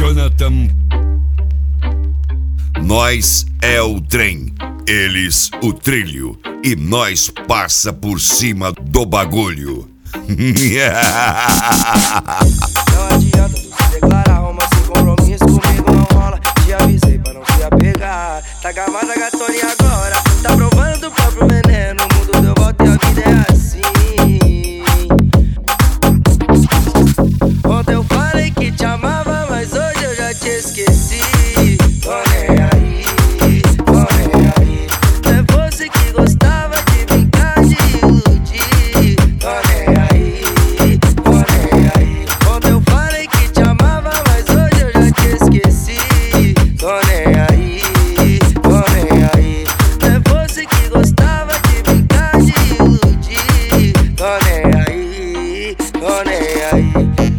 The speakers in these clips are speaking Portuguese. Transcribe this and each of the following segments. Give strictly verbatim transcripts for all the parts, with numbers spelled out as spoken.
Jonathan. Nós é o trem, eles o trilho, e nós passa por cima do bagulho. Não adianta tu se declarar, romance sem compromisso comigo não rola. Te avisei pra não se apegar. Tá gamada gatoninha agora, tá provando do próprio veneno. O mundo deu volta e a vida é assim. Ontem eu falei que te amava, mas hoje eu já te esqueci. Tô nem aí, tô nem aí. É você que gostava de brincar, de iludir. Tô nem aí, tô nem aí. Ontem eu falei que te amava, mas hoje eu já te esqueci. Tô nem aí, tô nem aí. É você que gostava de brincar, de iludir. Tô nem aí, tô nem aí.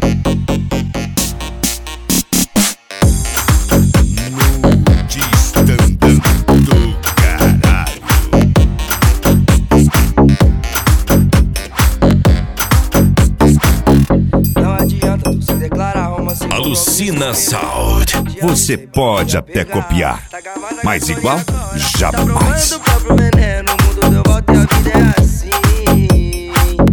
Alucina Sound. Você pode até copiar, mas igual, jamais. Tá provando do próprio veneno, o mundo deu volta e a vida é assim.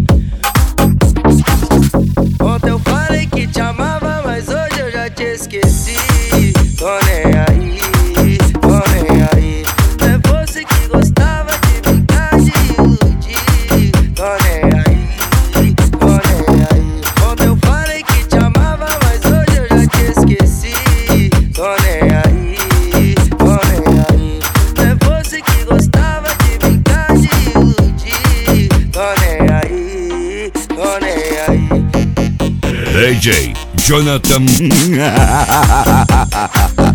Ontem eu falei que te amava, mas hoje eu já te esqueci. Tô nem aí, tô nem aí. É você que gostava de brincar, de iludir. Tô nem aí, tô nem aí. Ontem eu falei que te amava, mas hoje eu já te esqueci. Tô nem aí, tô nem aí. É você que gostava de brincar, de iludir. Tô nem aí, tô nem aí. D J Jonathan.